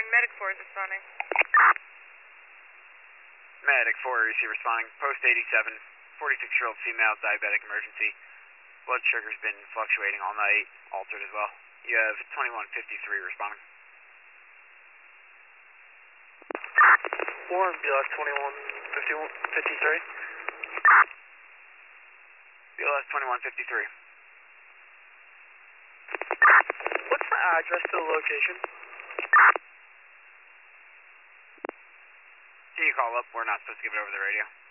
Medic 4 is responding. Medic 4 is responding. Post 87, 46-year-old female, diabetic emergency. Blood sugar's been fluctuating all night, altered as well. You have 2153 responding. Warren, BLS 2153. BLS 2153. What's the address to the location? Can you call up? We're not supposed to give it over the radio.